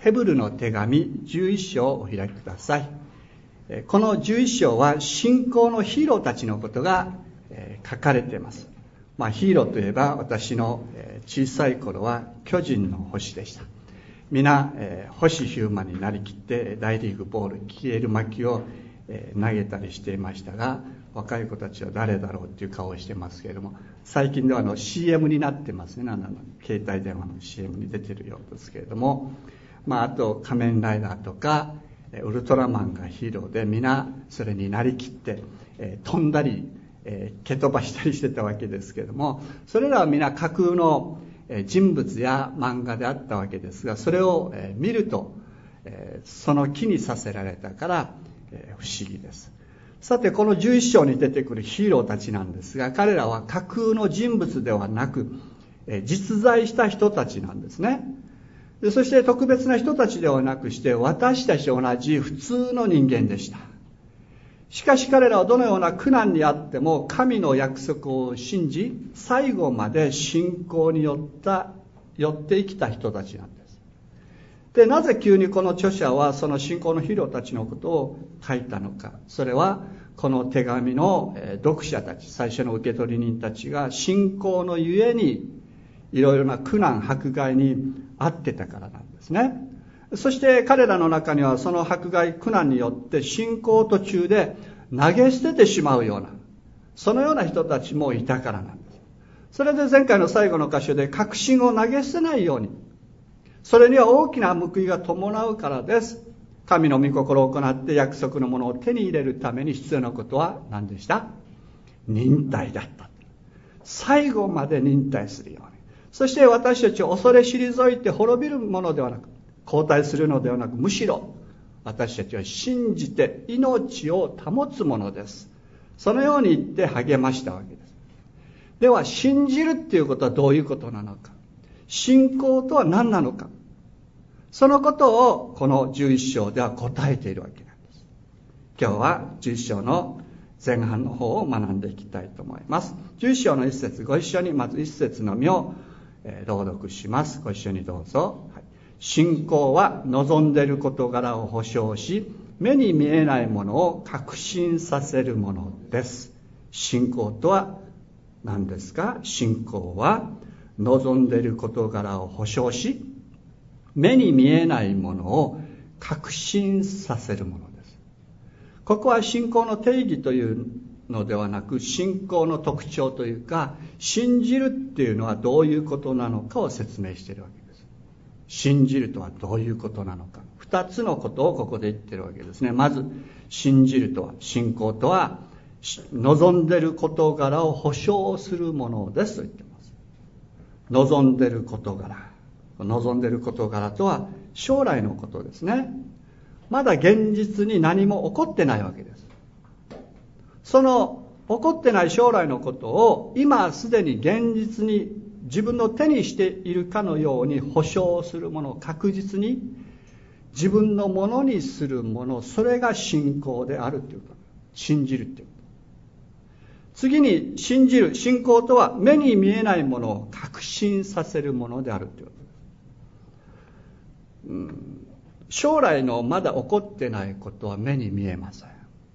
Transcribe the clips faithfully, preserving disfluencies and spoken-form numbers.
ヘブルの手紙じゅういっ章をお開きください。このじゅういっ章は信仰のヒーローたちのことが書かれています。まあ、ヒーローといえば私の小さい頃は巨人の星でした。皆、えー、星ヒューマンになりきって大リーグボール消える巻を、えー、投げたりしていましたが、若い子たちは誰だろうっていう顔をしてますけれども、最近ではあの シーエム になってますね。あの携帯電話の シーエム に出てるようですけれども、まあ、あと仮面ライダーとかウルトラマンがヒーローで、皆それになりきって、えー、飛んだり、えー、蹴飛ばしたりしてたわけですけれども、それらは皆架空の人物や漫画であったわけですが、それを見るとその気にさせられたから不思議です。さて、このじゅういっ章に出てくるヒーローたちなんですが、彼らは架空の人物ではなく実在した人たちなんですね。でそして特別な人たちではなくして、私たちと同じ普通の人間でした。しかし彼らはどのような苦難にあっても神の約束を信じ、最後まで信仰によった寄って生きた人たちなんです。で、なぜ急にこの著者はその信仰のヒーローたちのことを書いたのか。それはこの手紙の読者たち、最初の受け取り人たちが信仰のゆえにいろいろな苦難迫害に遭ってたからなんですね。そして彼らの中にはその迫害苦難によって信仰途中で投げ捨ててしまうような、そのような人たちもいたからなんです。それで前回の最後の箇所で確信を投げ捨てないように、それには大きな報いが伴うからです。神の御心を行って約束のものを手に入れるために必要なことは何でした？忍耐だった。最後まで忍耐するように。そして私たちを恐れ退いて滅びるものではなく、後退するのではなく、むしろ私たちは信じて命を保つものです。そのように言って励ましたわけです。では、信じるっていうことはどういうことなのか、信仰とは何なのか、そのことをこのじゅういっ章では答えているわけなんです。今日はじゅういっ章の前半の方を学んでいきたいと思います。じゅういっ章の一節、ご一緒にまず一節のみを朗読します。ご一緒にどうぞ。はい、信仰は望んでいる事柄を保証し、目に見えないものを確信させるものです。信仰とは何ですか？信仰は望んでいる事柄を保証し、目に見えないものを確信させるものです。ここは信仰の定義というのではなく、信仰の特徴というか、信じるっていうのはどういうことなのかを説明しているわけです。信じるとはどういうことなのか、二つのことをここで言っているわけですね。まず、信じるとは、信仰とは望んでいる事柄を保証するものですと言っています。望んでいる事柄、望んでいる事柄とは将来のことですね。まだ現実に何も起こってないわけです。その起こってない将来のことを今すでに現実に自分の手にしているかのように保証するものを確実に自分のものにするもの、それが信仰であるということ。信じるということ。次に、信じる、信仰とは目に見えないものを確信させるものであるということです。うん、将来のまだ起こってないことは目に見えません。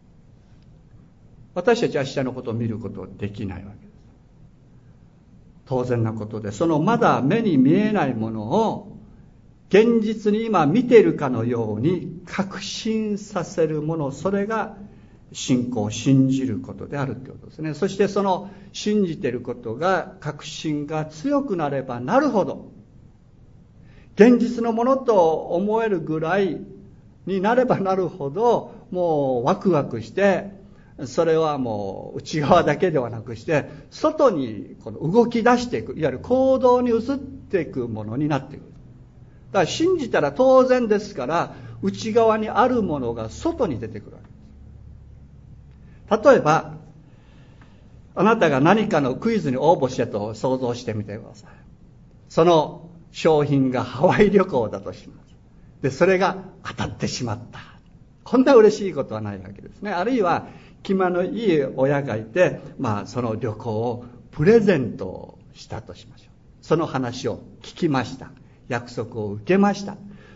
私たちは明日のことを見ることはできないわけです。当然なことで、そのまだ目に見えないものを現実に今見ているかのように確信させるもの、それが信仰、信じることであるということですね。そしてその信じていることが、確信が強くなればなるほど、現実のものと思えるぐらいになればなるほど、もうワクワクして、それはもう内側だけではなくして外にこの動き出していく、いわゆる行動に移っていくものになっていく。だから信じたら当然ですから、内側にあるものが外に出てくるわけです。例えばあなたが何かのクイズに応募したと想像してみてください。その商品がハワイ旅行だとします。でそれが当たってしまった。こんな嬉しいことはないわけですね。あるいは気間のいい親がいて、まあその旅行をプレゼントしたとしましょう。その話を聞きました。約束を受けました。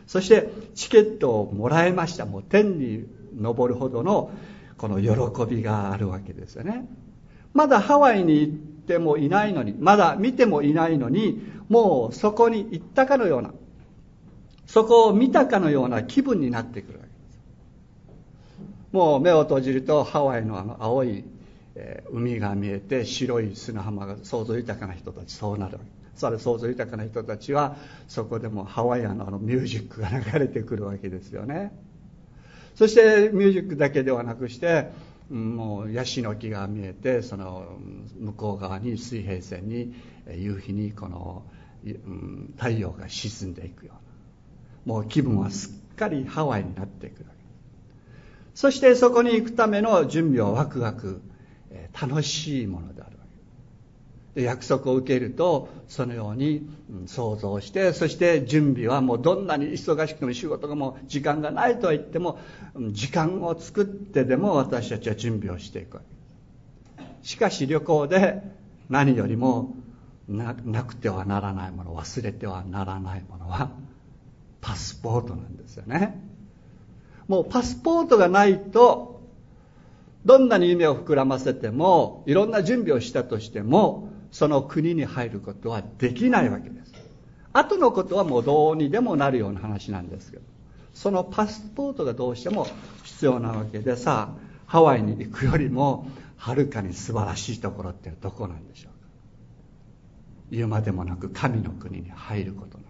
そしてチケットをもらいました。もう天に昇るほどのこの喜びがあるわけですよね。まだハワイに行ってもいないのに、まだ見てもいないのに、もうそこに行ったかのような、そこを見たかのような気分になってくるわけです。もう目を閉じるとハワイのあの青い、えー、海が見えて、白い砂浜が、想像豊かな人たちそうなるわけです。それ想像豊かな人たちはそこでもハワイアンのあのミュージックが流れてくるわけですよね。そしてミュージックだけではなくして、もうヤシの木が見えて、その向こう側に水平線に夕日にこの太陽が沈んでいくような、もう気分はすっかりハワイになっていくわけです。そしてそこに行くための準備はワクワク楽しいものであるわけで、約束を受けるとそのように想像して、そして準備はもうどんなに忙しくても仕事がもう時間がないとは言っても、時間を作ってでも私たちは準備をしていくわけ。しかし旅行で何よりも な, なくてはならないもの、忘れてはならないものはパスポートなんですよね。もうパスポートがないと、どんなに夢を膨らませても、いろんな準備をしたとしても、その国に入ることはできないわけです。後のことはもうどうにでもなるような話なんですけど、そのパスポートがどうしても必要なわけで、さあハワイに行くよりもはるかに素晴らしいところってどこなんでしょうか。言うまでもなく神の国に入ることなんです。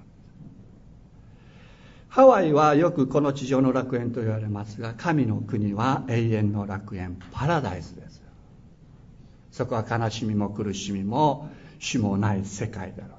ハワイはよくこの地上の楽園と言われますが、神の国は永遠の楽園、パラダイスです。そこは悲しみも苦しみも死もない世界であるわ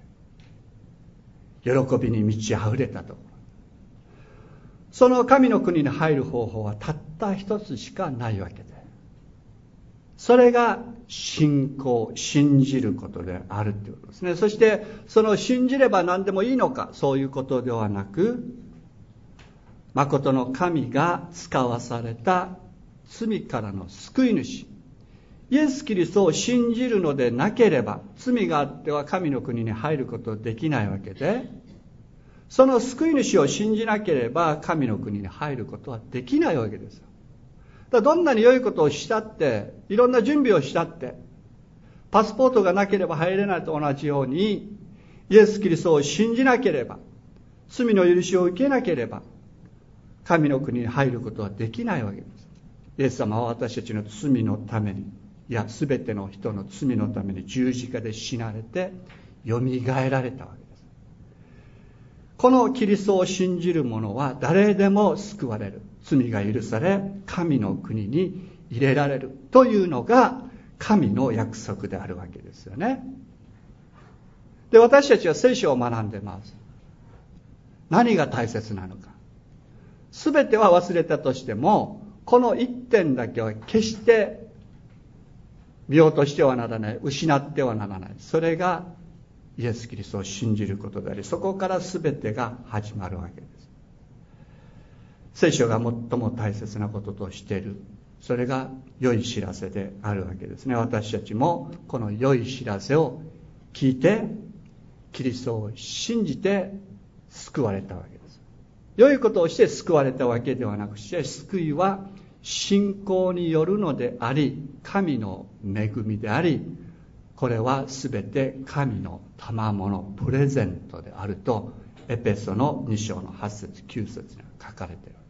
けで、喜びに満ち溢れたところ。その神の国に入る方法はたった一つしかないわけで、それが信仰、信じることであるということですね。そしてその信じれば何でもいいのか、そういうことではなく、誠の神が使わされた罪からの救い主イエス・キリストを信じるのでなければ、罪があっては神の国に入ることできないわけで、その救い主を信じなければ神の国に入ることはできないわけですよ。だからどんなに良いことをしたって、いろんな準備をしたって、パスポートがなければ入れないと同じように、イエス・キリストを信じなければ、罪の許しを受けなければ、神の国に入ることはできないわけです。イエス様は私たちの罪のために、いや、すべての人の罪のために十字架で死なれて、よみがえられたわけです。このキリストを信じる者は誰でも救われる。罪が許され、神の国に入れられる。というのが、神の約束であるわけですよね。で、私たちは聖書を学んでます。何が大切なのか。すべては忘れたとしても、この一点だけは決して見落としてはならない、失ってはならない。それがイエス・キリストを信じることであり、そこから全てが始まるわけです。聖書が最も大切なこととしている、それが良い知らせであるわけですね。私たちもこの良い知らせを聞いて、キリストを信じて救われたわけです。良いことをして救われたわけではなくして、救いは信仰によるのであり、神の恵みであり、これはすべて神の賜物、プレゼントであると、エペソのに章のはち節きゅう節に書かれている。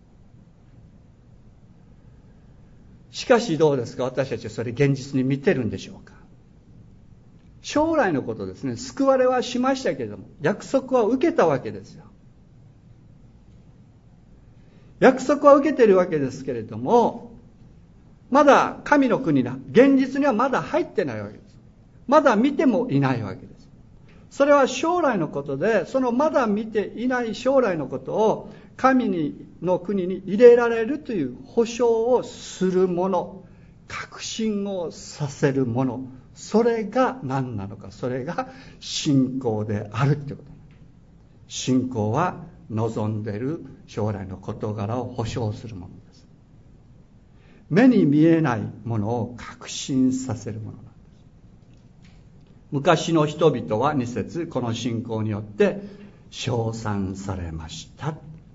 しかしどうですか、私たちはそれ現実に見てるんでしょうか。将来のことですね。救われはしましたけれども、約束は受けたわけですよ。約束は受けているわけですけれども、まだ神の国が現実にはまだ入ってないわけです。まだ見てもいないわけです。それは将来のことで、そのまだ見ていない将来のことを神にの国に入れられるという保証をするもの、確信をさせるもの、それが何なのか、それが信仰であるということ。信仰は望んでいる将来の事柄を保証するものです。目に見えないものを確信させるものなんです。昔の人々はに節、この信仰によって称賛されました。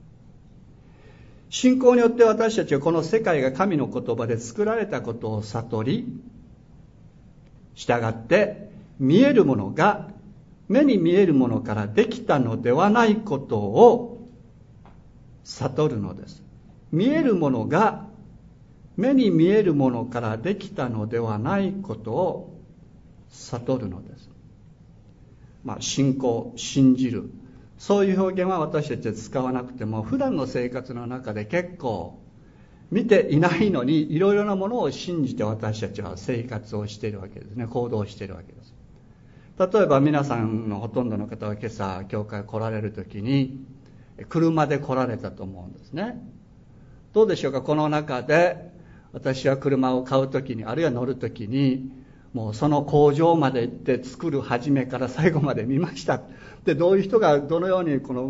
信仰によって私たちはこの世界が神の言葉で作られたことを悟り、従って見えるものが目に見えるものからできたのではないことを悟るのです。見えるものが目に見えるものからできたのではないことを悟るのです。まあ、信仰、信じる、そういう表現は私たちは使わなくても、普段の生活の中で結構見ていないのにいろいろなものを信じて私たちは生活をしているわけですね。行動しているわけです。例えば皆さんのほとんどの方は今朝教会来られるときに車で来られたと思うんですね。どうでしょうか。この中で私は車を買うときに、あるいは乗るときに、もうその工場まで行って作る初めから最後まで見ました。で、どういう人がどのようにこの、うん、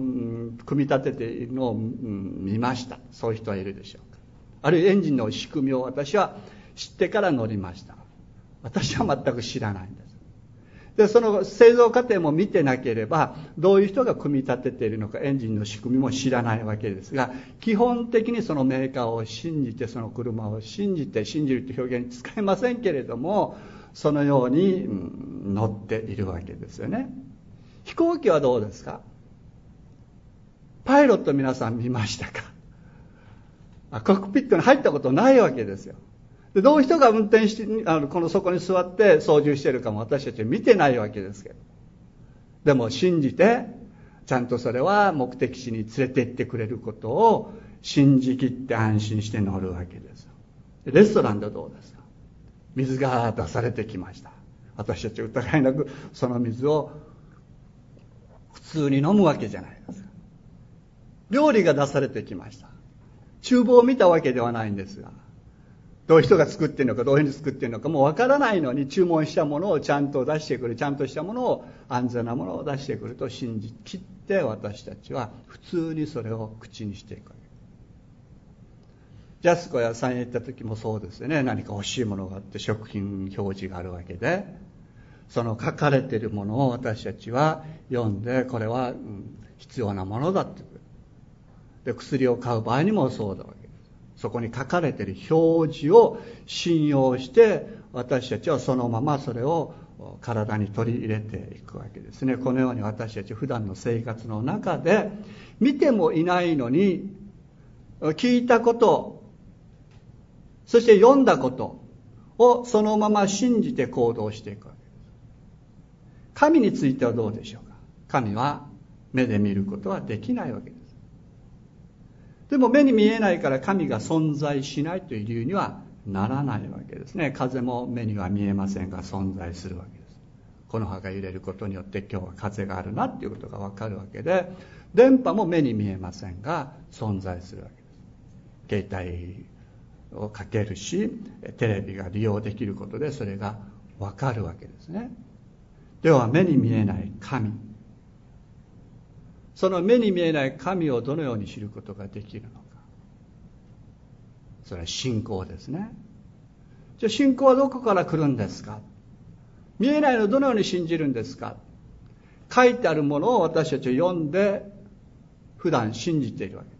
組み立てているのを、うん、見ました。そういう人はいるでしょうか。あるいはエンジンの仕組みを私は知ってから乗りました。私は全く知らないんです。で、その製造過程も見てなければ、どういう人が組み立てているのか、エンジンの仕組みも知らないわけですが、基本的にそのメーカーを信じて、その車を信じて、信じるという表現に使えませんけれども、そのように、うん、乗っているわけですよね。飛行機はどうですか。パイロット皆さん見ましたか。あ、コックピットに入ったことないわけですよ。で、どういう人が運転して、あの、このそこに座って操縦しているかも私たちは見てないわけですけど。でも信じて、ちゃんとそれは目的地に連れて行ってくれることを信じきって安心して乗るわけです。レストランでどうですか。水が出されてきました。私たちは疑いなくその水を普通に飲むわけじゃないですか。料理が出されてきました。厨房を見たわけではないんですが、どういう人が作っているのか、どういうふうに作っているのかもうわからないのに、注文したものをちゃんと出してくる、ちゃんとしたものを、安全なものを出してくると信じきって、私たちは普通にそれを口にしていくわけです。ジャスコ屋さんへ行った時もそうですよね。何か欲しいものがあって食品表示があるわけで、その書かれているものを私たちは読んで、これは、うん、必要なものだって。で、薬を買う場合にもそうだわけです。そこに書かれている表示を信用して、私たちはそのままそれを体に取り入れていくわけですね。このように私たち普段の生活の中で見てもいないのに聞いたこと、そして読んだことをそのまま信じて行動していくわけです。神についてはどうでしょうか。神は目で見ることはできないわけです。でも目に見えないから神が存在しないという理由にはならないわけですね。風も目には見えませんが存在するわけです。この葉が揺れることによって今日は風があるなっていうことがわかるわけで、電波も目に見えませんが存在するわけです。携帯をかけるし、テレビが利用できることでそれがわかるわけですね。では目に見えない神、その目に見えない神をどのように知ることができるのか。それは信仰ですね。じゃあ信仰はどこから来るんですか。見えないのをどのように信じるんですか。書いてあるものを私たちは読んで普段信じているわけです。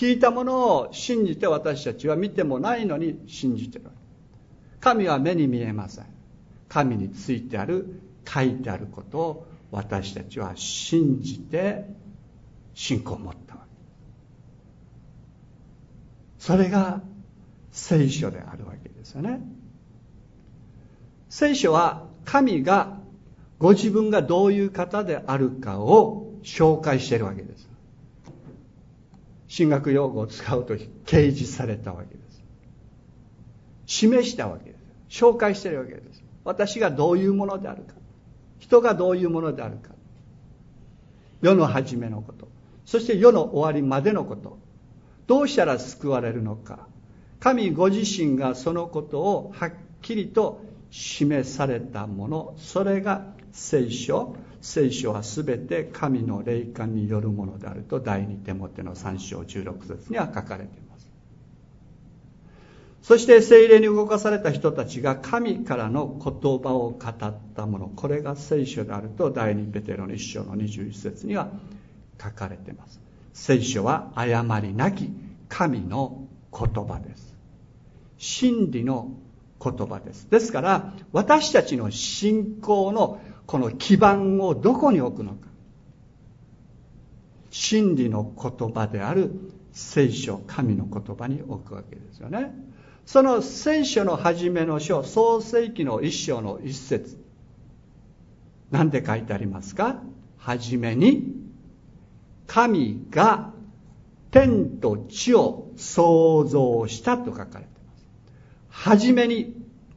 聞いたものを信じて私たちは見てもないのに信じているわけです。神は目に見えません。神についてある書いてあることを私たちは信じて信仰を持ったわけです。それが聖書であるわけですよね。聖書は神がご自分がどういう方であるかを紹介しているわけです。神学用語を使うと掲示されたわけです。示したわけです。紹介しているわけです。私がどういうものであるか、人がどういうものであるか、世の初めのこと、そして世の終わりまでのこと、どうしたら救われるのか、神ご自身がそのことをはっきりと示されたもの、それが聖書。聖書はすべて神の霊感によるものであると第二テモテのさん章じゅうろく節には書かれています。そして聖霊に動かされた人たちが神からの言葉を語ったもの、これが聖書であると第二ペテロのいち章のにじゅういち節には書かれています。聖書は誤りなき神の言葉です。真理の言葉です。ですから私たちの信仰のこの基盤をどこに置くのか、真理の言葉である聖書、神の言葉に置くわけですよね。その聖書の初めの書、創世記の一章の一節、何て書いてありますか？はじめに神が天と地を創造したと書かれています。はじめに、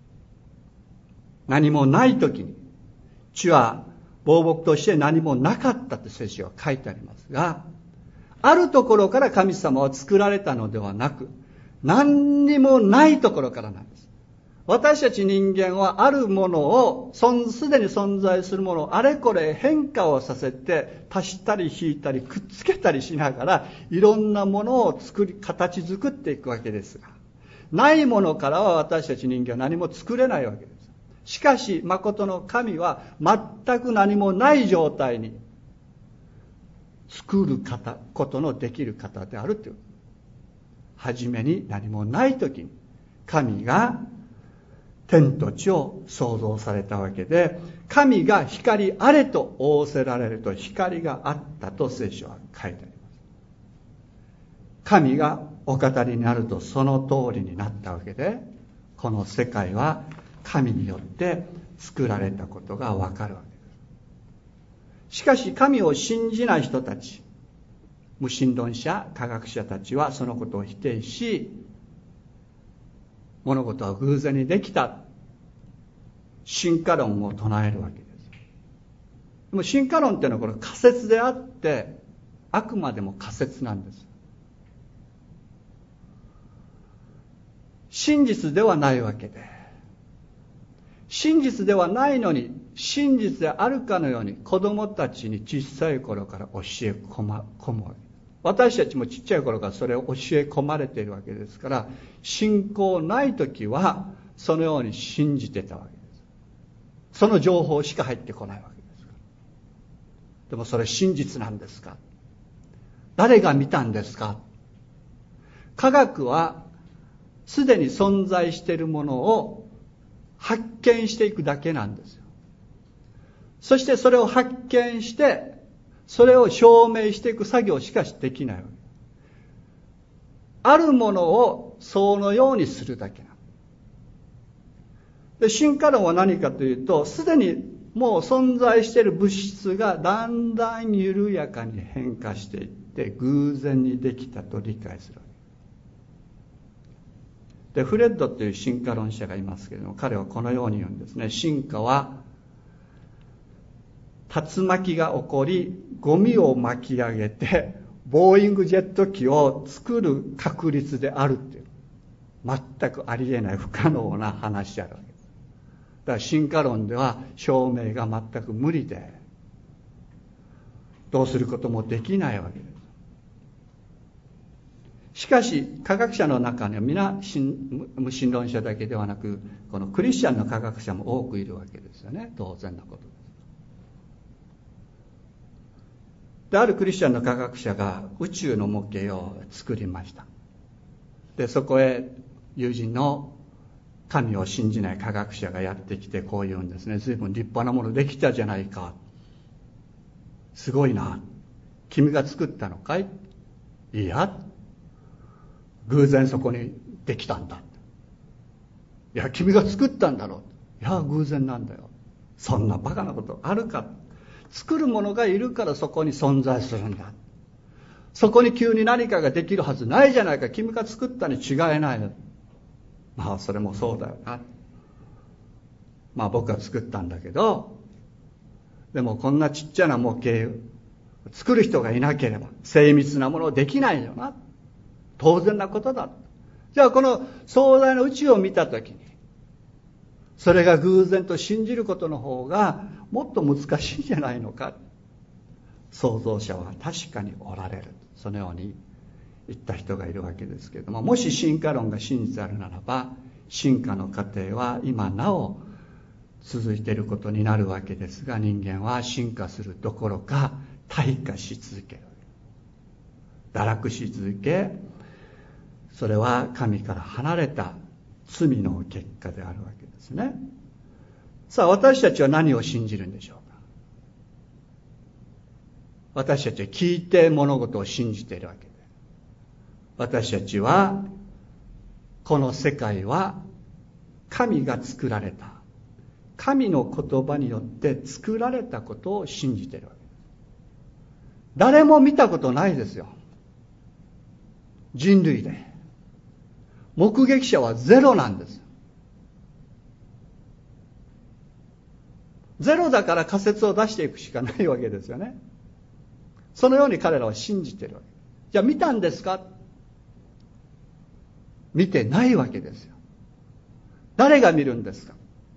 何もない時に、地は亡木として何もなかったと聖書は書いてありますが、あるところから神様は作られたのではなく、何にもないところからなんです。私たち人間はあるものを、すでに存在するものをあれこれ変化をさせて、足したり引いたりくっつけたりしながら、いろんなものを作り、形作っていくわけですが、ないものからは私たち人間は何も作れないわけです。しかし、誠の神は全く何もない状態に作る方、ことのできる方であるという。はじめに何もない時に神が天と地を創造されたわけで、神が光あれと仰せられると光があったと聖書は書いてあります。神がお語りになるとその通りになったわけで、この世界は神によって作られたことがわかるわけです。しかし神を信じない人たち、無神論者、科学者たちはそのことを否定し、物事は偶然にできた、進化論を唱えるわけです。でも進化論っていうのはこれ仮説であって、あくまでも仮説なんです。真実ではないわけで、真実ではないのに真実であるかのように子供たちに小さい頃から教え込ま、込むわけです。私たちもちっちゃい頃からそれを教え込まれているわけですから、信仰ない時はそのように信じてたわけです。その情報しか入ってこないわけですから。でもそれ真実なんですか？誰が見たんですか？科学はすでに存在しているものを発見していくだけなんですよ。そしてそれを発見してそれを証明していく作業しかできないわけ。あるものをそのようにするだけなの。で、進化論は何かというと、すでにもう存在している物質がだんだん緩やかに変化していって偶然にできたと理解するわけで、フレッドという進化論者がいますけれども、彼はこのように言うんですね。進化は竜巻が起こり、ゴミを巻き上げてボーイングジェット機を作る確率であるっていう、全くありえない不可能な話であるわけです。だから進化論では証明が全く無理で、どうすることもできないわけです。しかし科学者の中には皆無神論者だけではなく、このクリスチャンの科学者も多くいるわけですよね。当然のことです。で、あるクリスチャンの科学者が宇宙の模型を作りました。で、そこへ友人の神を信じない科学者がやってきてこう言うんですね。随分立派なものできたじゃないか。すごいな。君が作ったのかい？いや、偶然そこにできたんだ。いや、君が作ったんだろう。いや、偶然なんだよ。そんなバカなことあるか。作るものがいるからそこに存在するんだ。そこに急に何かができるはずないじゃないか。君が作ったに違いない。まあそれもそうだよな。まあ僕が作ったんだけど、でもこんなちっちゃな模型作る人がいなければ精密なものできないよな。当然なことだ。じゃあこの壮大な宇宙を見たときに、それが偶然と信じることの方がもっと難しいんじゃないのか。創造者は確かにおられる。そのように言った人がいるわけですけれども、もし進化論が真実であるならば、進化の過程は今なお続いていることになるわけですが、人間は進化するどころか退化し続けるわけです。 堕落し続け、それは神から離れた罪の結果であるわけですね。さあ、私たちは何を信じるんでしょうか。私たちは聞いて物事を信じているわけで、私たちはこの世界は神が作られた、神の言葉によって作られたことを信じているわけです。誰も見たことないですよ、人類で。目撃者はゼロなんです。ゼロだから仮説を出していくしかないわけですよね。そのように彼らは信じているわけ。じゃあ見たんですか？見てないわけですよ。誰が見るんですか？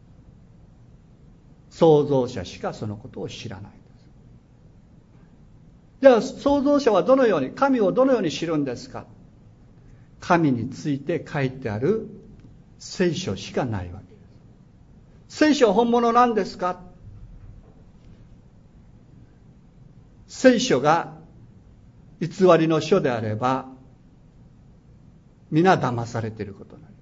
創造者しかそのことを知らないんです。じゃあ創造者はどのように、神をどのように知るんですか？神について書いてある聖書しかないわけです。聖書は本物なんですか？聖書が偽りの書であれば、皆騙されていることになります。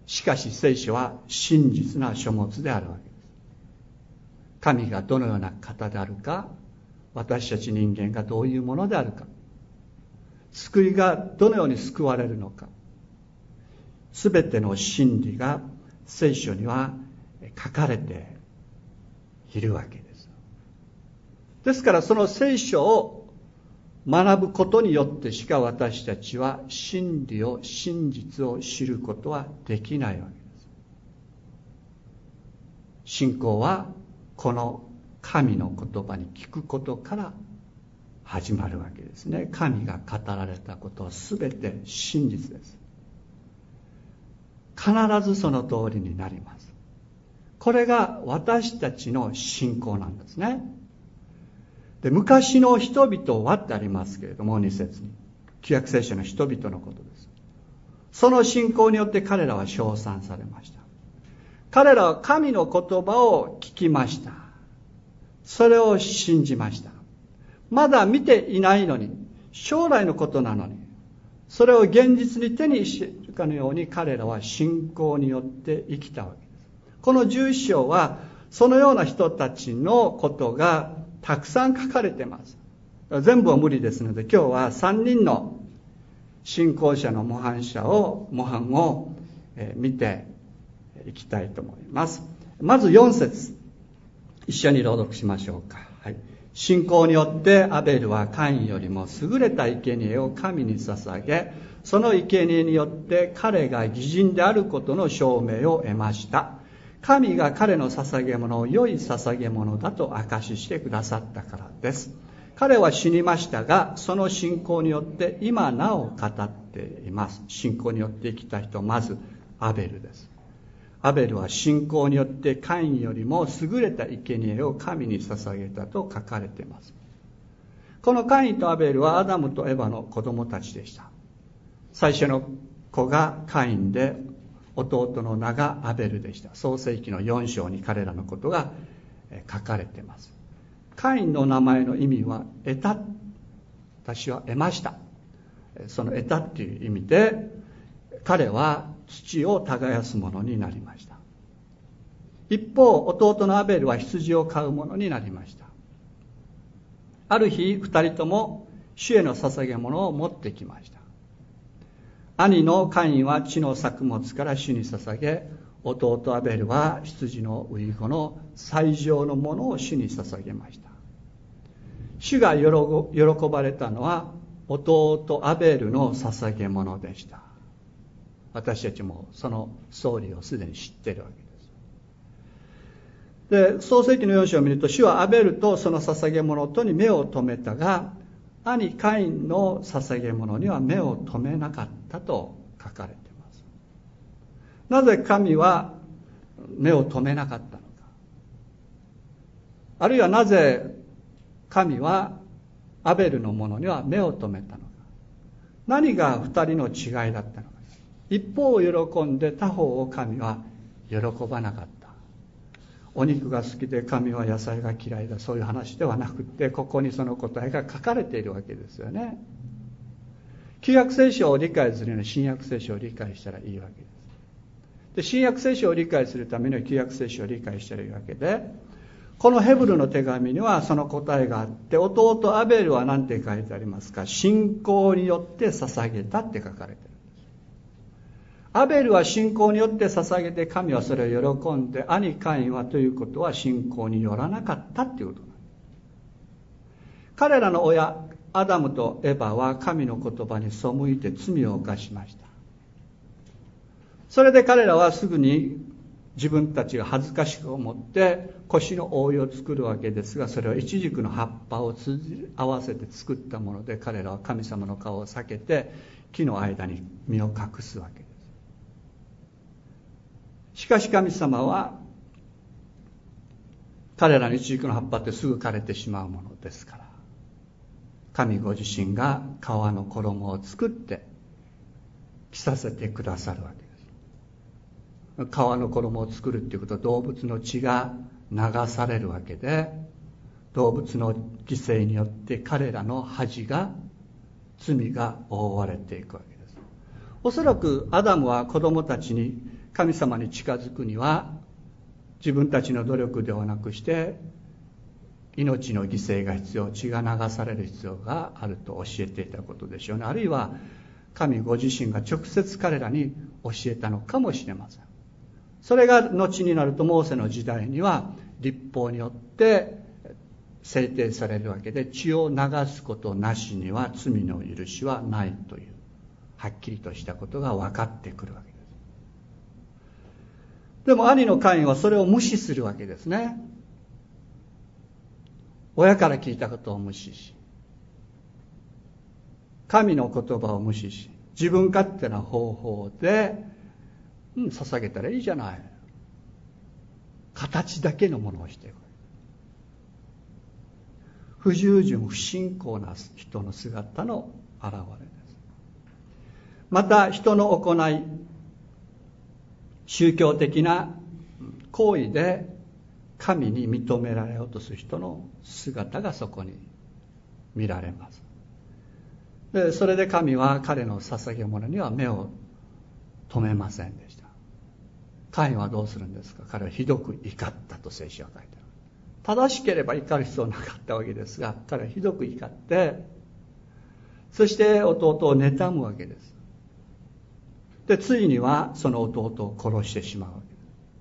しかし聖書は真実な書物であるわけです。神がどのような方であるか、私たち人間がどういうものであるか、救いがどのように救われるのか、すべての真理が聖書には書かれているわけです。ですからその聖書を学ぶことによってしか私たちは真理を、真実を知ることはできないわけです。信仰はこの神の言葉に聞くことから始まるわけですね。神が語られたことはすべて真実です。必ずその通りになります。これが私たちの信仰なんですね。で、昔の人々はってありますけれども、に節に旧約聖書の人々のことです。その信仰によって彼らは称賛されました。彼らは神の言葉を聞きました。それを信じました。まだ見ていないのに、将来のことなのに、それを現実に手にしているかのように彼らは信仰によって生きたわけです。このじゅういち章はそのような人たちのことがたくさん書かれています。全部は無理ですので、今日はさんにんの信仰者の模範者を模範を見ていきたいと思います。まずよん節、一緒に朗読しましょうか。はい。信仰によってアベルはカインよりも優れた生贄を神に捧げ、その生贄によって彼が義人であることの証明を得ました。神が彼の捧げ物を良い捧げ物だと証ししてくださったからです。彼は死にましたが、その信仰によって今なお語っています。信仰によって生きた人、まずアベルです。アベルは信仰によってカインよりも優れた生贄を神に捧げたと書かれています。このカインとアベルはアダムとエバの子供たちでした。最初の子がカインで、弟の名がアベルでした。創世記のよん章に彼らのことが書かれています。カインの名前の意味は得た、私は得ました。その得たっていう意味で、彼は土を耕す者になりました。一方、弟のアベルは羊を飼う者になりました。ある日、二人とも主への捧げ物を持ってきました。兄のカインは地の作物から主に捧げ、弟アベルは羊のウイゴの最上のものを主に捧げました。主が喜ばれたのは弟アベルの捧げ物でした。私たちもそのストーリーをすでに知っているわけです。で、創世記のよん章を見ると、主はアベルとその捧げ物とに目を留めたが、兄カインの捧げ物には目を留めなかったと書かれています。なぜ神は目を留めなかったのか、あるいはなぜ神はアベルのものには目を留めたのか、何が二人の違いだったのか。一方を喜んで他方を神は喜ばなかった。 お肉が好きで神は野菜が嫌いだ、そういう話ではなくて、ここにその答えが書かれているわけですよね。旧約聖書を理解するように新約聖書を理解したらいいわけです。で、新約聖書を理解するためには旧約聖書を理解したらいいわけで、このヘブルの手紙にはその答えがあって、弟アベルは何て書いてありますか？信仰によって捧げたって書かれているんです。アベルは信仰によって捧げて、神はそれを喜んで、兄カインはということは信仰によらなかったっていうことなんです。彼らの親アダムとエバは神の言葉に背いて罪を犯しました。それで彼らはすぐに自分たちが恥ずかしく思って腰の覆いを作るわけですが、それはイチジクの葉っぱを通じ合わせて作ったもので、彼らは神様の顔を避けて木の間に身を隠すわけです。しかし神様は、彼らのイチジクの葉っぱってすぐ枯れてしまうものですから、神ご自身が皮の衣を作って着させてくださるわけです。皮の衣を作るっていうことは、動物の血が流されるわけで、動物の犠牲によって彼らの恥が、罪が覆われていくわけです。おそらくアダムは子供たちに神様に近づくには、自分たちの努力ではなくして命の犠牲が必要、血が流される必要があると教えていたことでしょうね。あるいは神ご自身が直接彼らに教えたのかもしれません。それが後になるとモーセの時代には律法によって制定されるわけで、血を流すことなしには罪の許しはないというはっきりとしたことが分かってくるわけです。でも兄のカインはそれを無視するわけですね。親から聞いたことを無視し、神の言葉を無視し、自分勝手な方法で、うん、捧げたらいいじゃない。形だけのものをしていく。不従順、不信仰な人の姿の現れです。また人の行い、宗教的な行為で神に認められようとする人の姿がそこに見られます。で、それで神は彼の捧げ物には目を止めませんでした。カインはどうするんですか？彼はひどく怒ったと聖書は書いてある。正しければ怒る必要なかったわけですが、彼はひどく怒って、そして弟を妬むわけです。で、ついにはその弟を殺してしまうわけです。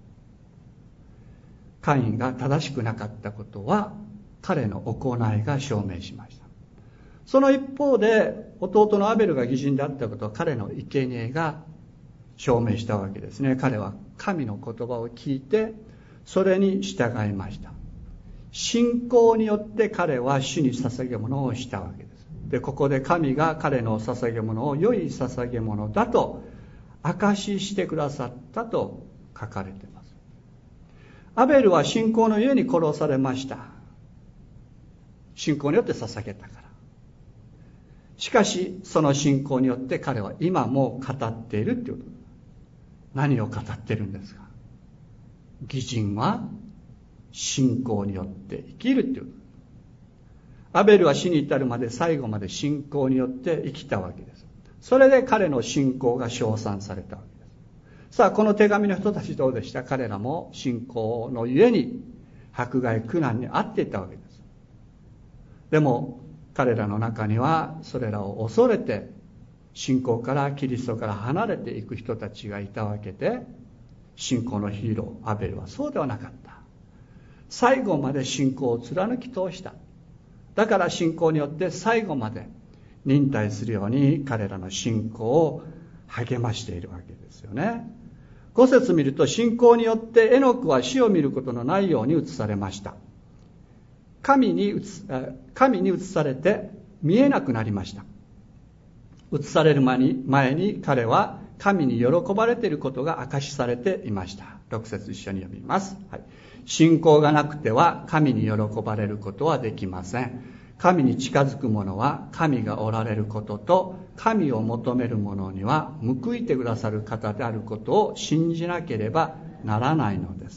カインが正しくなかったことは彼の行いが証明しました。その一方で弟のアベルが義人であったことは彼の生贄が証明したわけですね。彼は神の言葉を聞いてそれに従いました。信仰によって彼は主に捧げ物をしたわけです。で、ここで神が彼の捧げ物を良い捧げ物だと証ししてくださったと書かれています。アベルは信仰のゆえに殺されました。信仰によって捧げたから。しかしその信仰によって彼は今も語っているということ。何を語っているんですか？義人は信仰によって生きるということ。アベルは死に至るまで最後まで信仰によって生きたわけです。それで彼の信仰が称賛されたわけです。さあ、この手紙の人たちどうでした？彼らも信仰のゆえに迫害苦難に遭っていたわけです。でも彼らの中にはそれらを恐れて信仰からキリストから離れていく人たちがいたわけで、信仰のヒーローアベルはそうではなかった。最後まで信仰を貫き通した。だから信仰によって最後まで忍耐するように彼らの信仰を励ましているわけですよね。ご節見ると、信仰によってエノクは死を見ることのないように移されました。神に移神に移されて見えなくなりました。移される前に前に彼は神に喜ばれていることが証しされていました。ろく節一緒に読みます。はい、信仰がなくては神に喜ばれることはできません。神に近づく者は神がおられることと神を求める者には報いてくださる方であることを信じなければならないのです。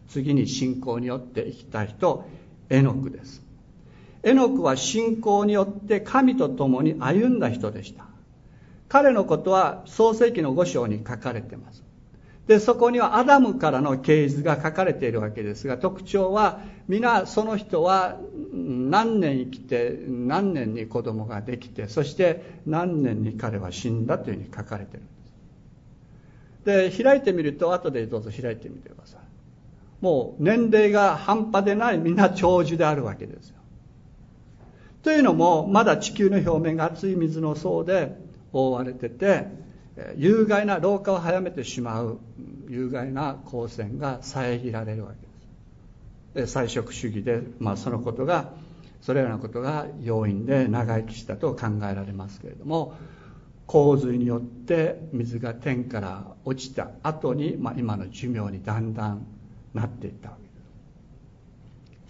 次に信仰によって生きた人、エノクです。エノクは信仰によって神と共に歩んだ人でした。彼のことは創世記のご章に書かれています。で、そこにはアダムからの系図が書かれているわけですが、特徴は皆その人は何年生きて何年に子供ができて、そして何年に彼は死んだというふうに書かれているんです。で、開いてみると、後でどうぞ開いてみてください。もう年齢が半端でない、みんな長寿であるわけですよ。というのも、まだ地球の表面が熱い水の層で覆われてて、有害な老化を早めてしまう有害な光線が遮られるわけです。菜食主義で、まあ、そのことがそれらのことが要因で長生きしたと考えられますけれども、洪水によって水が天から落ちた後に、まあ、今の寿命にだんだんなっていったわけです。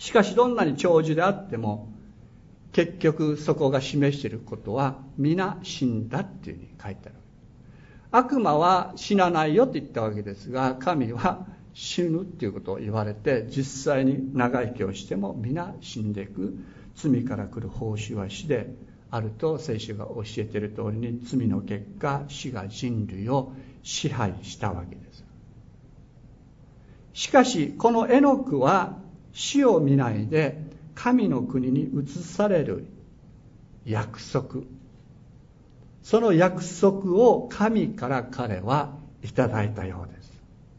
しかしどんなに長寿であっても、結局そこが示していることは皆死んだっていうふうに書いてある。悪魔は死なないよって言ったわけですが、神は死ぬっていうことを言われて、実際に長生きをしても皆死んでいく。罪から来る報酬は死であると聖書が教えている通りに、罪の結果死が人類を支配したわけです。しかしこのエノクは死を見ないで神の国に移される約束、その約束を神から彼はいただいたようです。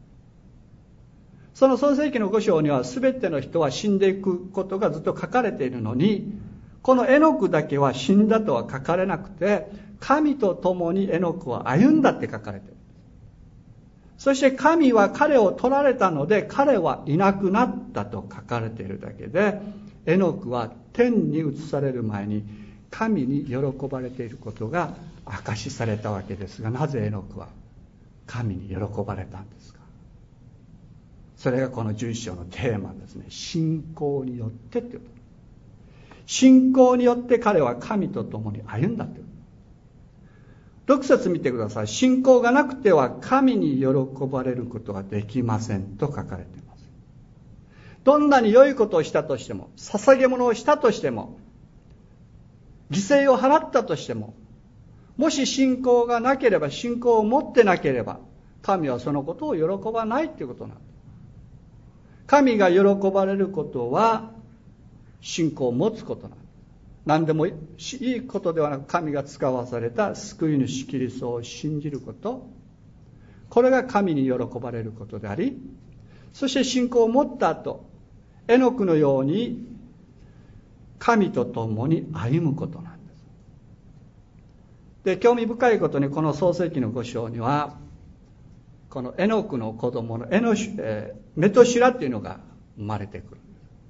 その創世記のご章には全ての人は死んでいくことがずっと書かれているのに、このエノクだけは死んだとは書かれなくて、神と共にエノクは歩んだって書かれている。そして神は彼を取られたので彼はいなくなったと書かれているだけで、エノクは天に移される前に神に喜ばれていることが証しされたわけですが、なぜエノクは神に喜ばれたんですか。それがこのじゅういっ章のテーマですね。信仰によってっていうこと。信仰によって彼は神と共に歩んだという。ろく節見てください。信仰がなくては神に喜ばれることはできませんと書かれています。どんなに良いことをしたとしても、捧げ物をしたとしても、犠牲を払ったとしても、もし信仰がなければ、信仰を持ってなければ、神はそのことを喜ばないということなんです。神が喜ばれることは信仰を持つことなんです。何でもいいことではなく、神が使わされた救い主キリストを信じること、これが神に喜ばれることであり、そして信仰を持った後、エノクのように神と共に歩むことなんです。で、興味深いことに、この創世記のご章には、このエノクの子供のエノシュ、えー、メトシュラっていうのが生まれてくる。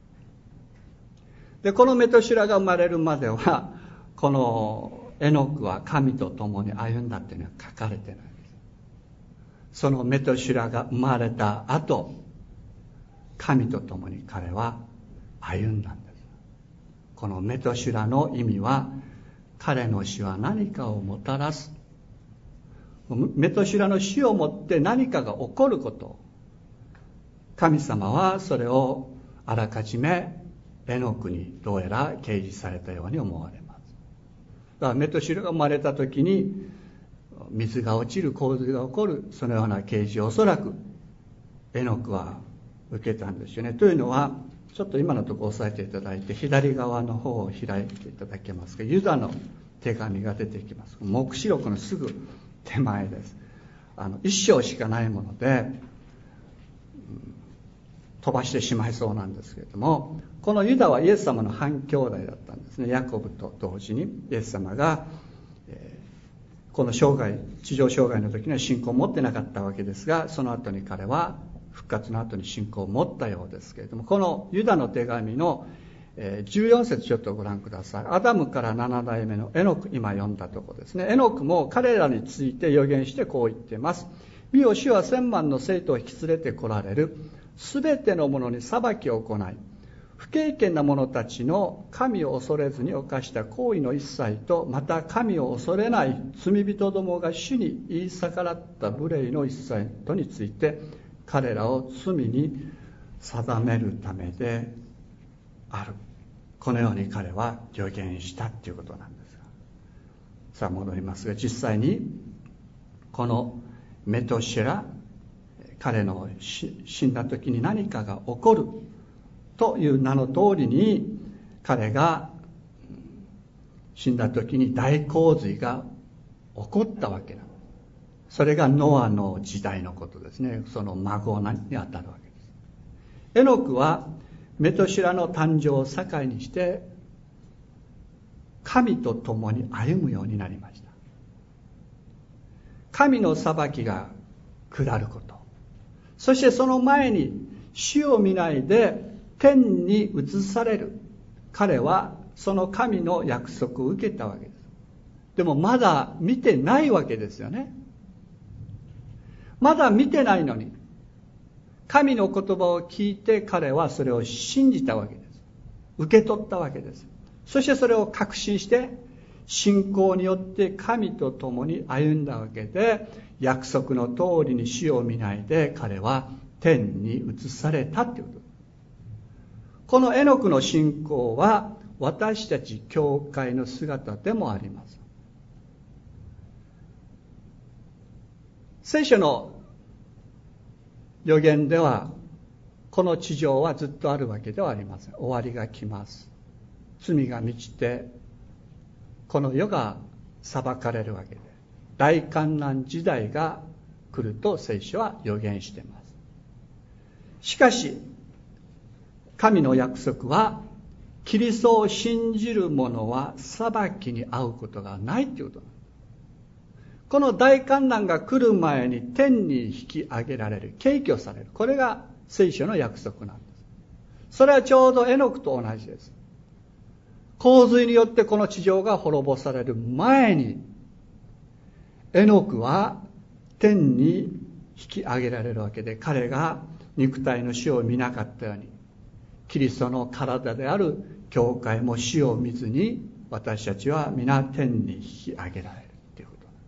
で、このメトシュラが生まれるまでは、このエノクは神と共に歩んだっていうのは書かれてないです。そのメトシュラが生まれた後、神と共に彼は歩んだんです。このメトシュラの意味は、彼の死は何かをもたらす。メトシュラの死をもって何かが起こること。神様はそれをあらかじめエノクにどうやら掲示されたように思われます。だからメトシュラが生まれた時に水が落ちる、洪水が起こる、そのような啓示をおそらくエノクは受けたんですよね。というのは、ちょっと今のところ押さえていただいて、左側の方を開いていただけますか。ユダの手紙が出てきます。黙示録のすぐ手前です。あの一章しかないもので、うん、飛ばしてしまいそうなんですけれども、このユダはイエス様の半兄弟だったんですね。ヤコブと同時にイエス様が、えー、この生涯地上生涯の時には信仰を持ってなかったわけですが、その後に彼は復活の後に信仰を持ったようですけれども、このユダの手紙のじゅうよん節ちょっとご覧ください。アダムからなな代目のエノク、今読んだところですね。エノクも彼らについて予言してこう言っています。見よ、主は千万の生徒を引き連れて来られる。すべての者に裁きを行い、不敬虔な者たちの神を恐れずに犯した行為の一切と、また神を恐れない罪人どもが主に言い逆らった無礼の一切とについて、彼らを罪に定めるためである。このように彼は予言したということなんですが、さあ戻りますが、実際にこのメトシェラ、彼の死んだ時に何かが起こるという名の通りに、彼が死んだ時に大洪水が起こったわけなんです。それがノアの時代のことですね。その孫にあたるわけです。エノクはメトシラの誕生を境にして神と共に歩むようになりました。神の裁きが下ること、そしてその前に死を見ないで天に移される。彼はその神の約束を受けたわけです。でもまだ見てないわけですよね。まだ見てないのに、神の言葉を聞いて彼はそれを信じたわけです。受け取ったわけです。そしてそれを確信して信仰によって神と共に歩んだわけで、約束の通りに死を見ないで彼は天に移されたということ。このエノクの信仰は私たち教会の姿でもあります。聖書の予言ではこの地上はずっとあるわけではありません。終わりが来ます。罪が満ちてこの世が裁かれるわけで、大患難時代が来ると聖書は予言しています。しかし神の約束は、キリストを信じる者は裁きに遭うことがないということなんです。この大患難が来る前に天に引き上げられる、敬挙される、これが聖書の約束なんです。それはちょうどエノクと同じです。洪水によってこの地上が滅ぼされる前に、エノクは天に引き上げられるわけで、彼が肉体の死を見なかったように、キリストの体である教会も死を見ずに、私たちは皆天に引き上げられるということなんです。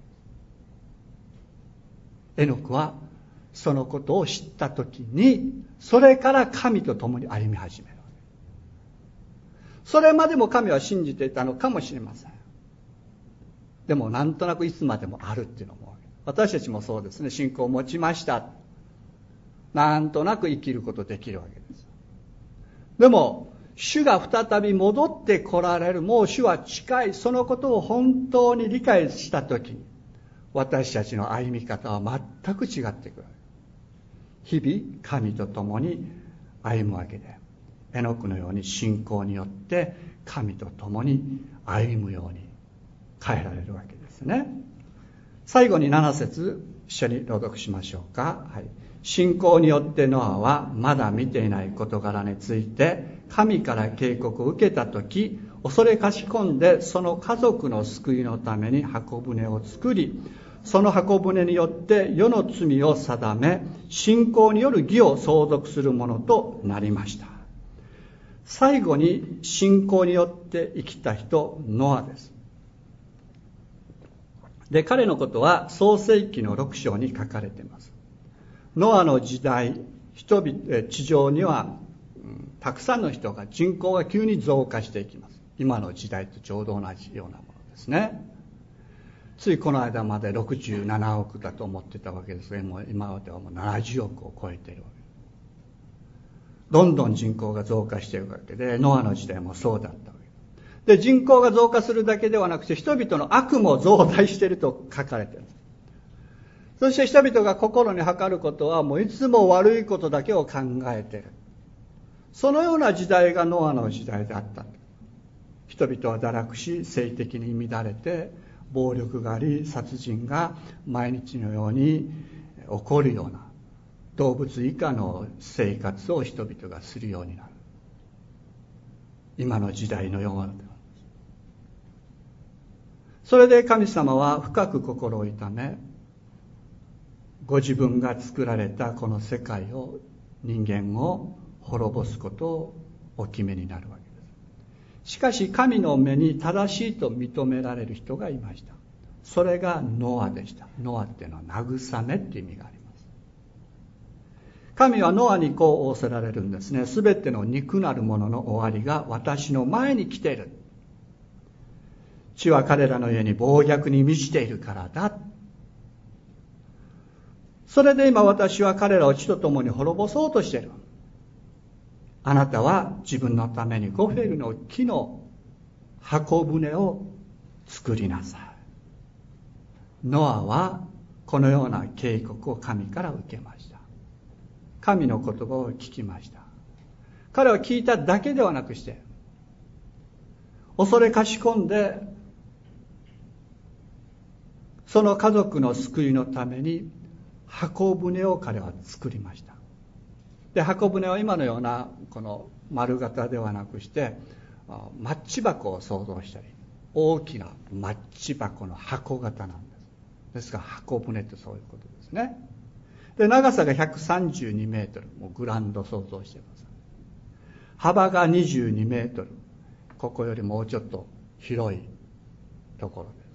エノクはそのことを知ったときに、それから神と共に歩み始める。それまでも神は信じていたのかもしれません。でもなんとなくいつまでもあるっていうのも、私たちもそうですね。信仰を持ちました。なんとなく生きることできるわけです。でも主が再び戻って来られる、もう主は近い、そのことを本当に理解したときに、私たちの歩み方は全く違ってくる。日々神と共に歩むわけで、エノクのように信仰によって神と共に歩むように変えられるわけですね。最後になな節一緒に朗読しましょうか。はい。信仰によってノアはまだ見ていない事柄について神から警告を受けたとき、恐れかしこんでその家族の救いのために箱舟を作り、その箱舟によって世の罪を定め、信仰による義を相続するものとなりました。最後に信仰によって生きた人、ノアです。で、彼のことは創世記のろく章に書かれています。ノアの時代、人々、地上には、うん、たくさんの人が、人口が急に増加していきます。今の時代とちょうど同じようなものですね。ついこの間までろくじゅうななおくだと思ってたわけですが、もう今ではもうななじゅうおくを超えているわけです。どんどん人口が増加しているわけで、ノアの時代もそうだったわけで、人口が増加するだけではなくて、人々の悪も増大していると書かれている。そして人々が心に計ることはもういつも悪いことだけを考えている。そのような時代がノアの時代であった。人々は堕落し、性的に乱れて、暴力があり、殺人が毎日のように起こるような動物以下の生活を人々がするようになる。今の時代のような。それで神様は深く心を痛め、ご自分が作られたこの世界を、人間を滅ぼすことをお決めになるわけです。しかし神の目に正しいと認められる人がいました。それがノアでした。ノアっていうのは慰めっていう意味があります。 神はノアにこう仰せられるんですね。すべての肉なるものの終わりが私の前に来ている。地は彼らの家に暴虐に満ちているからだ。それで今私は彼らを地と共に滅ぼそうとしている。あなたは自分のためにゴフェルの木の箱舟を作りなさい。ノアはこのような警告を神から受けました。神の言葉を聞きました。彼は聞いただけではなくして、恐れかしこんで、その家族の救いのために箱舟を彼は作りました。で、箱舟は今のようなこの丸型ではなくして、マッチ箱を想像したり、大きなマッチ箱の箱型なんです。ですから箱舟ってそういうことですね。で、長さがひゃくさんじゅうにメートル、もうグラウンド想像してください。幅がにじゅうにメートル、ここよりもうちょっと広いところです。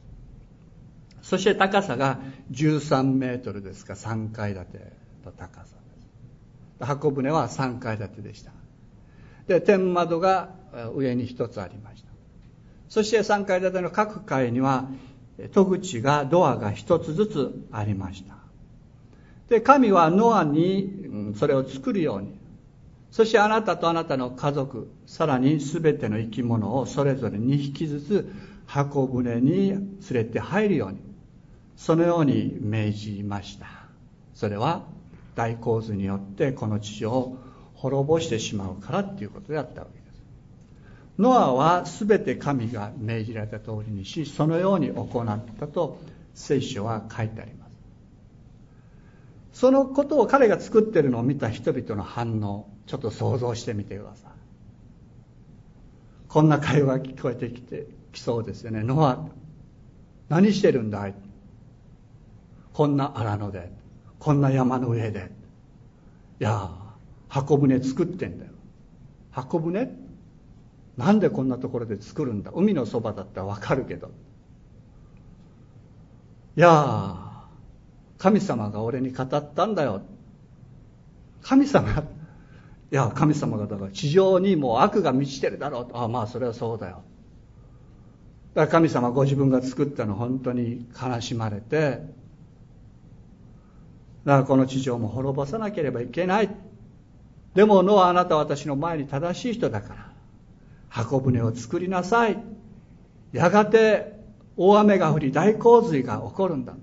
そして高さがじゅうさんメートルですからさんかい建ての高さです。箱舟はさんかい建てでした。で、天窓が上に一つありました。そしてさんかい建ての各階には戸口が、ドアが一つずつありました。で、神はノアにそれを作るように、そしてあなたとあなたの家族、さらにすべての生き物をそれぞれにひきずつ箱舟に連れて入るように、そのように命じました。それは大洪水によってこの地上を滅ぼしてしまうからということであったわけです。ノアはすべて神が命じられた通りにし、そのように行ったと聖書は書いてあります。そのことを彼が作っているのを見た人々の反応、ちょっと想像してみてください。こんな会話が聞こえてきてきそうですよね。ノア、何してるんだい？こんな荒野で、こんな山の上で。いや、箱舟作ってんだよ。箱舟？なんでこんなところで作るんだ？海のそばだったらわかるけど。いや、神様が俺に語ったんだよ。神様が、いや、神様がだから地上にもう悪が満ちてるだろうと。ああ、まあそれはそうだよ。だから神様ご自分が作ったの本当に悲しまれて、だからこの地上も滅ぼさなければいけない。でもノア、あなたは私の前に正しい人だから、箱舟を作りなさい。やがて大雨が降り大洪水が起こるんだ。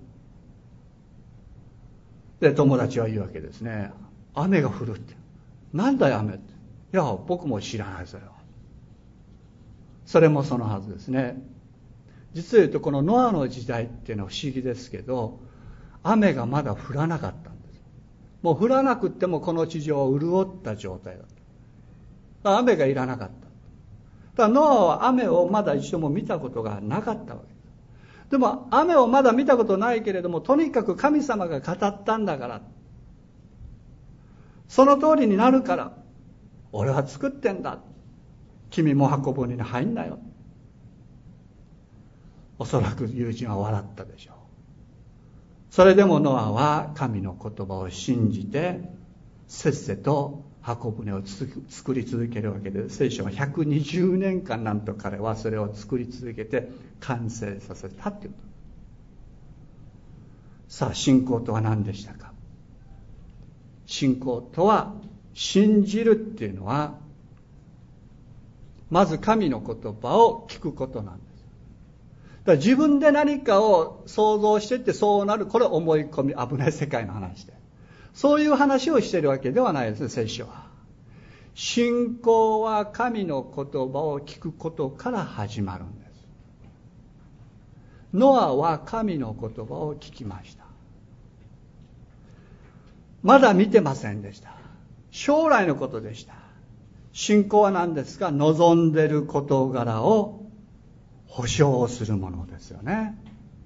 で、友達は言うわけですね。雨が降るって。なんだよ雨って。いや、僕も知らないそれは。それもそのはずですね。実を言うとこのノアの時代っていうのは不思議ですけど、雨がまだ降らなかったんです。もう降らなくってもこの地上は潤った状態だった。だから雨がいらなかった。だからノアは雨をまだ一度も見たことがなかったわけです。でも雨をまだ見たことないけれども、とにかく神様が語ったんだから、その通りになるから俺は作ってんだ。君も箱舟に入んなよ。おそらく友人は笑ったでしょう。それでもノアは神の言葉を信じてせっせと箱舟を作り続けるわけで、聖書はひゃくにじゅうねんかんなんと彼はそれを作り続けて完成させたっていうこと。さあ、信仰とは何でしたか。信仰とは、信じるっていうのはまず神の言葉を聞くことなんです。だから自分で何かを想像してってそうなる、これは思い込み、危ない世界の話で、そういう話をしているわけではないですね、聖書は。信仰は神の言葉を聞くことから始まるんです。ノアは神の言葉を聞きました。まだ見てませんでした。将来のことでした。信仰は何ですか。望んでいる事柄を保証するものですよね。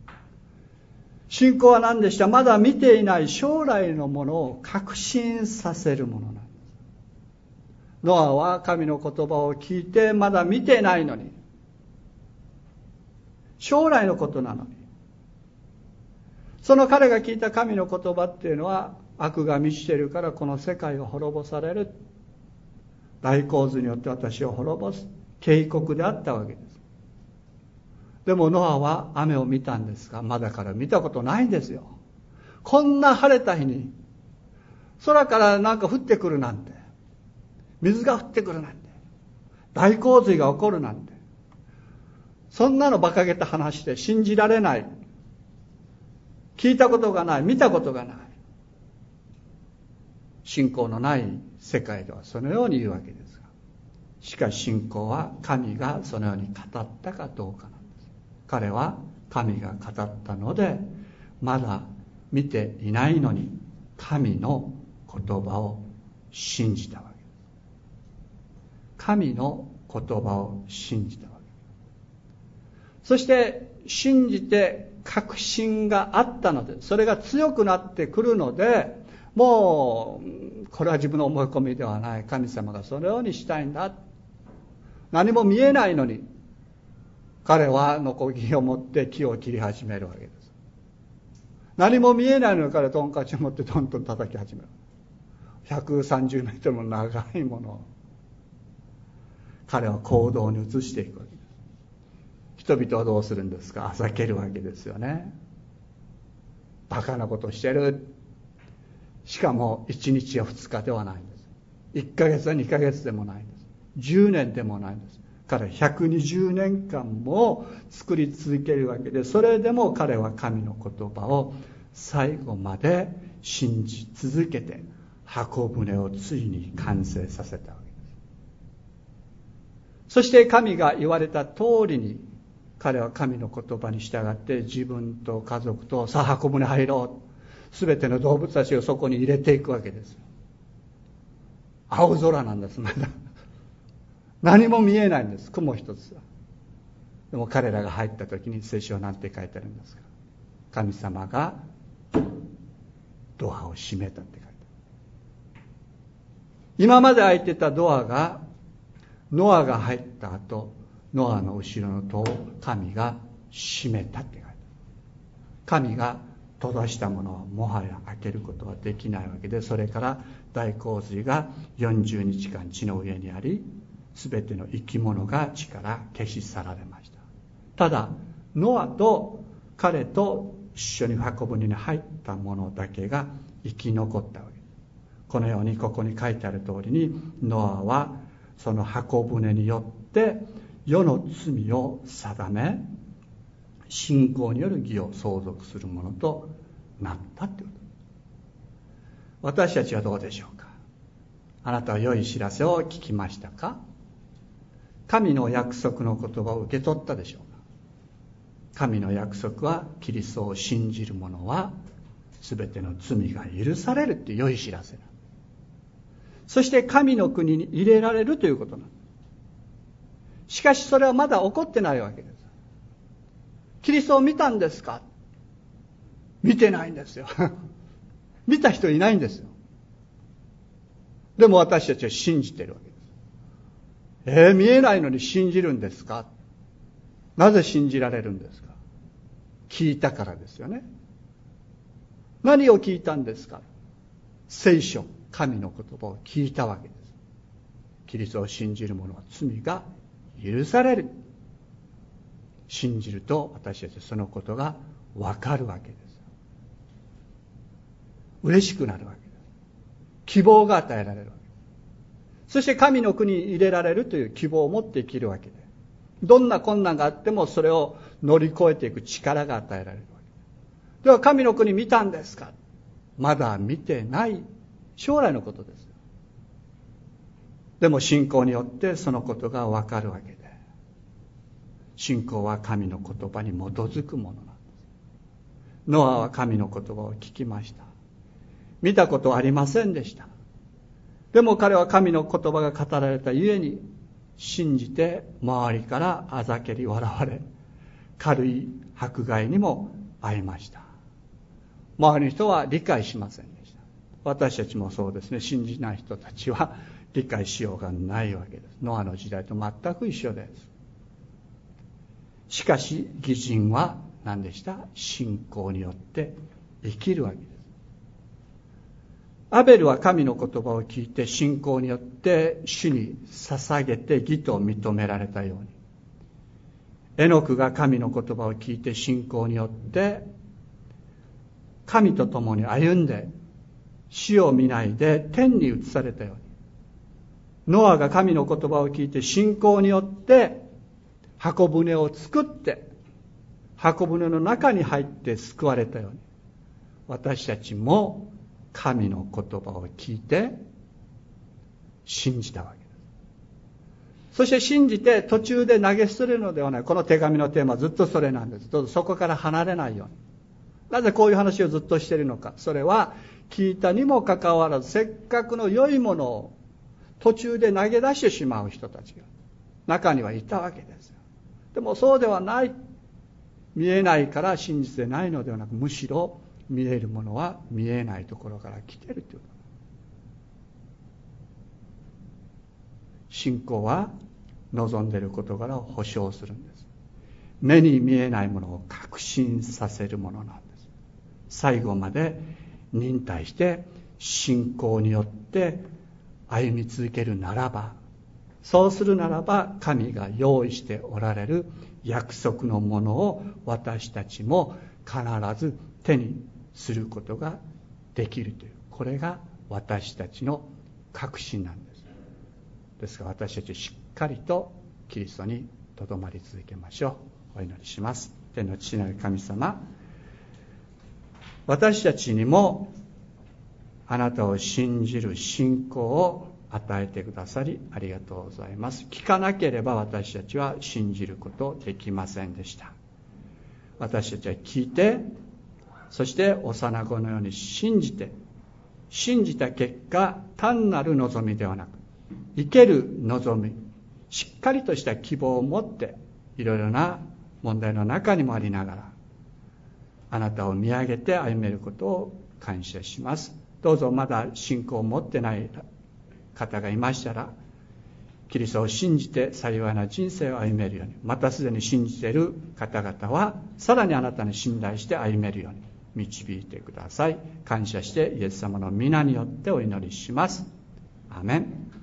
信仰は何でした。まだ見ていない将来のものを確信させるものなんです。ノアは神の言葉を聞いてまだ見てないのに、将来のことなのに、その彼が聞いた神の言葉っていうのは悪が満ちているからこの世界を滅ぼされる。大洪水によって私を滅ぼす警告であったわけです。でもノアは雨を見たんですが、まだから見たことないんですよ。こんな晴れた日に空からなんか降ってくるなんて、水が降ってくるなんて、大洪水が起こるなんて、そんなの馬鹿げた話で信じられない。聞いたことがない、見たことがない。信仰のない世界ではそのように言うわけですが、しかし信仰は神がそのように語ったかどうかなんです。彼は神が語ったので、まだ見ていないのに神の言葉を信じたわけです。神の言葉を信じたわけです。そして信じて確信があったので、それが強くなってくるので、もうこれは自分の思い込みではない、神様がそのようにしたいんだ。何も見えないのに彼はノコギリを持って木を切り始めるわけです。何も見えないのに彼はトンカチを持ってトントン叩き始める。ひゃくさんじゅうメートルも長いものを彼は行動に移していくわけです。人々はどうするんですか？あざけるわけですよね。バカなことをしてる。しかもいちにちやふつかではないんです。いっかげつやにかげつでもないんです。じゅうねんでもないんです。彼はひゃくにじゅうねんかんも作り続けるわけで、それでも彼は神の言葉を最後まで信じ続けて、箱舟をついに完成させたわけです。そして神が言われた通りに、彼は神の言葉に従って自分と家族と、さあ箱舟入ろう。すべての動物たちをそこに入れていくわけです。青空なんです、まだ。何も見えないんです、雲一つは。でも彼らが入った時に聖書は何て書いてあるんですか？神様がドアを閉めたって書いてある。今まで開いてたドアが、ノアが入った後、ノアの後ろの戸を神が閉めたって書いてある。神が閉ざしたものはもはや開けることはできないわけで、それから大洪水がよんじゅうにちかん地の上にあり、すべての生き物が地から消し去られました。ただノアと彼と一緒に箱舟に入ったものだけが生き残ったわけです。このようにここに書いてある通りに、ノアはその箱舟によって世の罪を定め、信仰による義を相続するものとなったということ。私たちはどうでしょうか？あなたは良い知らせを聞きましたか？神の約束の言葉を受け取ったでしょうか？神の約束は、キリストを信じる者は全ての罪が許されるという良い知らせだ。そして神の国に入れられるということなんです。しかしそれはまだ起こってないわけです。キリストを見たんですか？見てないんですよ。見た人いないんですよ。でも私たちは信じているわけです。えー、見えないのに信じるんですか？なぜ信じられるんですか？聞いたからですよね。何を聞いたんですか？聖書、神の言葉を聞いたわけです。キリストを信じる者は罪が許される。信じると私たちはそのことが分かるわけです。嬉しくなるわけです。希望が与えられるわけです。そして神の国に入れられるという希望を持って生きるわけで、どんな困難があってもそれを乗り越えていく力が与えられるわけです。では神の国見たんですか？まだ見てない将来のことです。でも信仰によってそのことが分かるわけで、信仰は神の言葉に基づくものなんです。ノアは神の言葉を聞きました。見たことはありませんでした。でも彼は神の言葉が語られたゆえに信じて、周りからあざけり笑われ、軽い迫害にも遭いました。周りの人は理解しませんでした。私たちもそうですね。信じない人たちは理解しようがないわけです。ノアの時代と全く一緒です。しかし義人は何でした？信仰によって生きるわけです。 アベルは神の言葉を聞いて信仰によって主に捧げて義と認められたように、エノクが神の言葉を聞いて信仰によって神と共に歩んで死を見ないで天に移されたように、ノアが神の言葉を聞いて信仰によって箱舟を作って箱舟の中に入って救われたように、私たちも神の言葉を聞いて信じたわけです。そして信じて途中で投げ捨てるのではない。この手紙のテーマはずっとそれなんです。どうぞそこから離れないように。なぜこういう話をずっとしているのか。それは聞いたにもかかわらず、せっかくの良いものを途中で投げ出してしまう人たちが中にはいたわけですよ。でもそうではない。見えないから真実でないのではなく、むしろ見えるものは見えないところから来ているということ。信仰は望んでいる事柄を保証するんです。目に見えないものを確信させるものなんです。最後まで忍耐して信仰によって歩み続けるならば、そうするならば神が用意しておられる約束のものを私たちも必ず手にすることができるという、これが私たちの確信なんです。ですから私たちしっかりとキリストにとどまり続けましょう。お祈りします。天の父なる神様、私たちにもあなたを信じる信仰を与えてくださりありがとうございます。聞かなければ私たちは信じることできませんでした。私たちは聞いて、そして幼子のように信じて、信じた結果、単なる望みではなく、生ける望み、しっかりとした希望を持って、いろいろな問題の中にもありながら、あなたを見上げて歩めることを感謝します。どうぞまだ信仰を持ってない方がいましたら、キリストを信じて幸いな人生を歩めるように、またすでに信じている方々はさらにあなたに信頼して歩めるように導いてください。感謝してイエス様の皆によってお祈りします。アーメン。